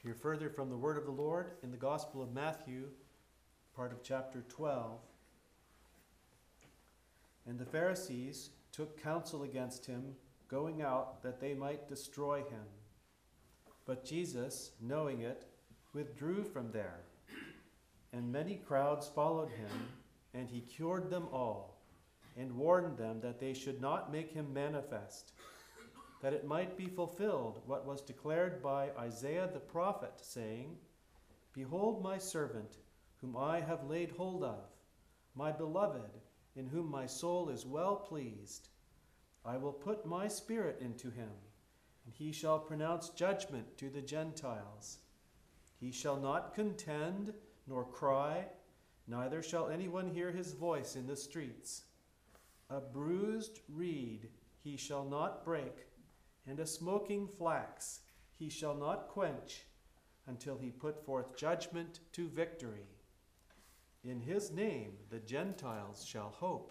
Hear further from the word of the Lord in the Gospel of Matthew, part of chapter 12. And the Pharisees took counsel against him, going out that they might destroy him. But Jesus, knowing it, withdrew from there. And many crowds followed him, and he cured them all, and warned them that they should not make him manifest, that it might be fulfilled what was declared by Isaiah the prophet, saying, Behold my servant, whom I have laid hold of, my beloved, in whom my soul is well pleased. I will put my spirit into him, and he shall pronounce judgment to the Gentiles. He shall not contend nor cry, neither shall anyone hear his voice in the streets. A bruised reed he shall not break, and a smoking flax he shall not quench, until he put forth judgment to victory. In his name the Gentiles shall hope.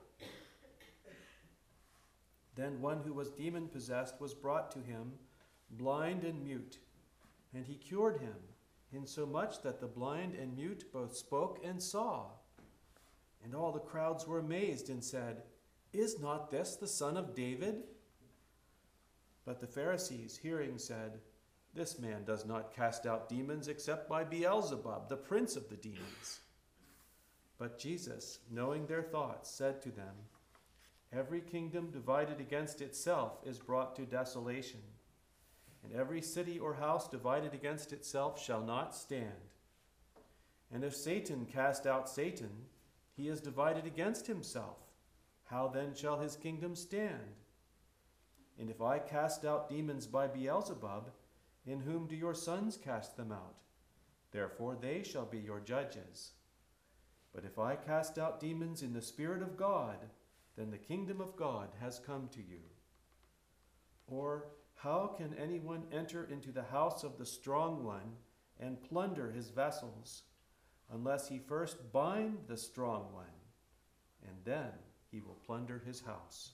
Then one who was demon-possessed was brought to him, blind and mute, and he cured him, insomuch that the blind and mute both spoke and saw. And all the crowds were amazed and said, Is not this the son of David? But the Pharisees, hearing, said, This man does not cast out demons except by Beelzebub, the prince of the demons. But Jesus, knowing their thoughts, said to them, Every kingdom divided against itself is brought to desolation, and every city or house divided against itself shall not stand. And if Satan cast out Satan, he is divided against himself. How then shall his kingdom stand? And if I cast out demons by Beelzebub, in whom do your sons cast them out? Therefore they shall be your judges. But if I cast out demons in the Spirit of God, then the kingdom of God has come to you. Or how can anyone enter into the house of the strong one and plunder his vessels, unless he first bind the strong one, and then he will plunder his house?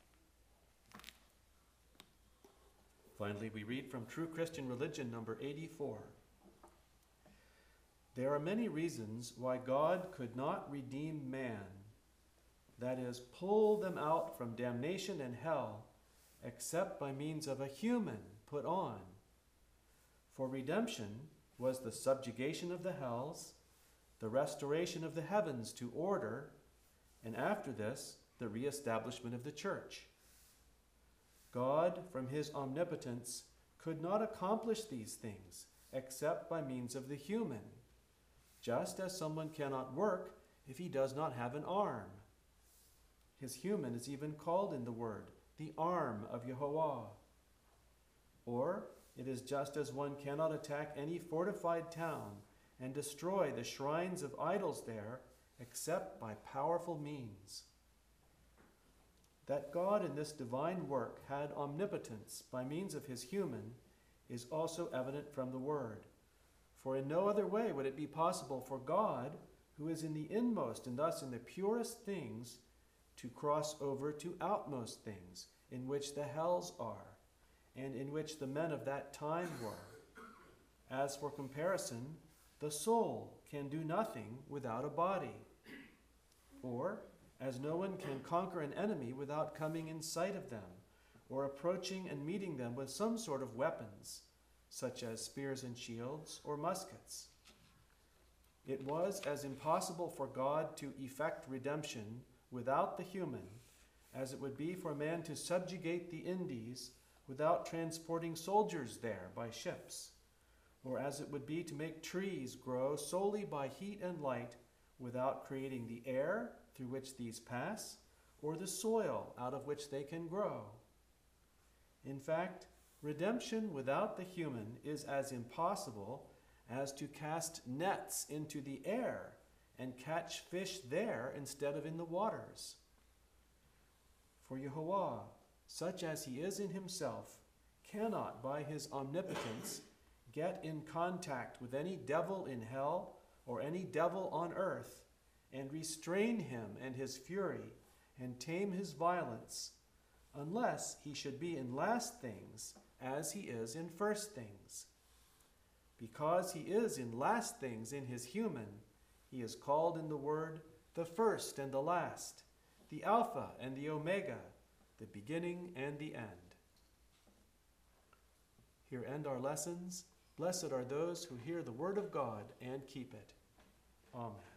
Finally, we read from True Christian Religion, number 84. There are many reasons why God could not redeem man, that is, pull them out from damnation and hell, except by means of a human put on. For redemption was the subjugation of the hells, the restoration of the heavens to order, and after this, the reestablishment of the church. God, from his omnipotence, could not accomplish these things except by means of the human, just as someone cannot work if he does not have an arm. His human is even called in the word, the arm of Yehovah. Or it is just as one cannot attack any fortified town and destroy the shrines of idols there except by powerful means. That God in this divine work had omnipotence by means of his human is also evident from the word. For in no other way would it be possible for God, who is in the inmost and thus in the purest things, to cross over to outmost things, in which the hells are, and in which the men of that time were. As for comparison, the soul can do nothing without a body. Or, as no one can conquer an enemy without coming in sight of them, or approaching and meeting them with some sort of weapons, such as spears and shields or muskets. It was as impossible for God to effect redemption without the human as it would be for man to subjugate the Indies without transporting soldiers there by ships, or as it would be to make trees grow solely by heat and light without creating the air through which these pass, or the soil out of which they can grow. In fact, redemption without the human is as impossible as to cast nets into the air and catch fish there instead of in the waters. For Yehovah, such as he is in himself, cannot by his omnipotence get in contact with any devil in hell or any devil on earth, and restrain him and his fury, and tame his violence, unless he should be in last things as he is in first things. Because he is in last things in his human, he is called in the Word the first and the last, the Alpha and the Omega, the beginning and the end. Here end our lessons. Blessed are those who hear the word of God and keep it. Amen.